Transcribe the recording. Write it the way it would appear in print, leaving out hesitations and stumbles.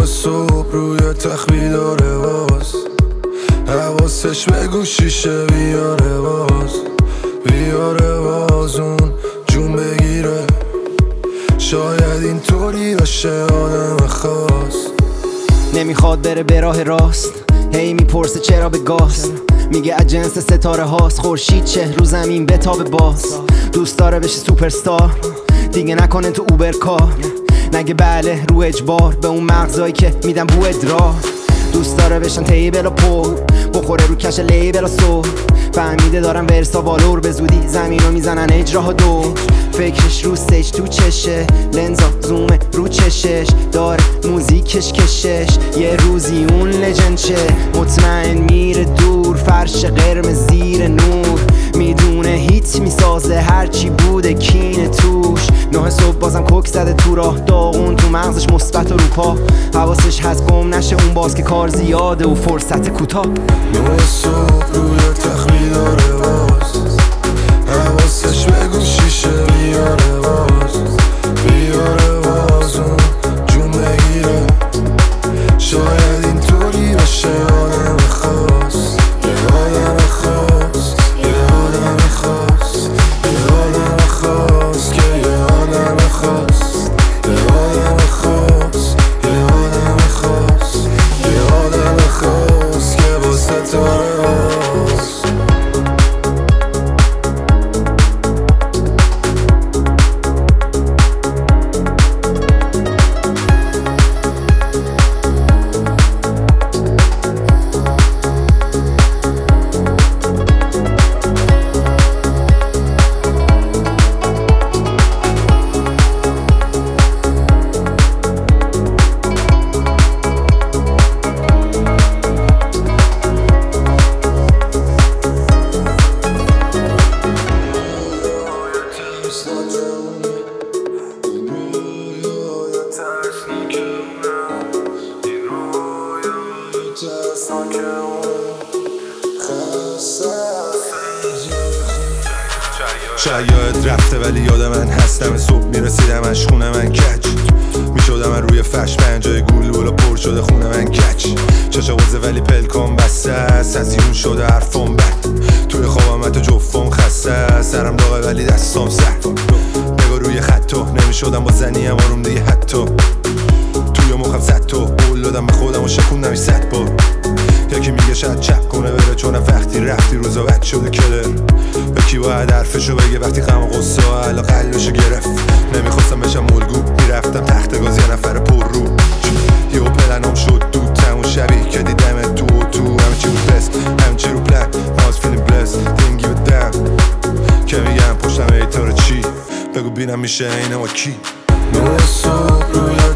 صبح روی تخت بیداره باز، حواسش به گوشیشه بیاره باز اون جون بگیره. شاید اینطوری باشه آدم خاص، نمیخواد بره به راه راست، هی میپرسه چرا به گاز، میگه از جنس ستاره هاست، خورشید چه رو زمین بتابه باز. دوست داره بشه سوپرستار، دیگه نکنه تو اوبر کار، نگه بله رو اجبار به اون مغزایی که میدن بو ادرار. دوست داره بشن تیبل و پر، بخوره رو کش لیبل و سور، فهمیده دارن ورسا والور، به زودی زمین رو میزنن اجراها دور. فکرش رو سیج تو چشه، لنزا زومه رو چشش، داره موزیکش کشش، یه روزی اون لجند شه. مطمئن میره دور، فرش قرمز زیر نور، میدونه هیت میسازه هرچی بوده کینه توش. 9 صبح بازم کوک زده تو راه، داغون تو مغزش مثبت و روپا، حواسش هست گم نشه اون باز که کار زیاده و فرصت کوتاه. 9 صبح روی تخت بیداره باز، حواسش به گوشیشه بیاره باز اون جون بگیره. شاید اینطوری باشه آدم خاص، یه آدم خاص که یه آدم خاص که با ستاره هاست. شاید رفته ولی یاد من هستم، صبح میرسیدمش خونه من کج میشدم، من روی فرش پنجای گول بالا پر شده خونه من کچ. چشا بازه ولی پلکان بسته است، از یون شده حرفم بد، توی خوابم حتی جفم خسته است، سرم داغه ولی دستام سرد. نگاه روی خطو نمیشدم با زنی هم آروم دیگه، حتی توی مخم زد تو قول دادم به خودم و شکوندم 100 بار. یکی میگه شاید چپ کنه بره، چون وقتی رفتی روزا بد شده کلر. یکی باید حرفشو بگه وقتی غم و غصه و حالا قلبشو گرفت. نمیخواستم بشم ملگو، میرفتم تخت گاز یه نفر پر رو، یهو پلنم شد دود تمون شبیه که دیدم تو همه چی بود بست، همه چی رو پلک I was feeling blessed didn't give a damn. که میگم پشتم ایتار چی بگو بینم میشه اینه و کی. 9 صبح روی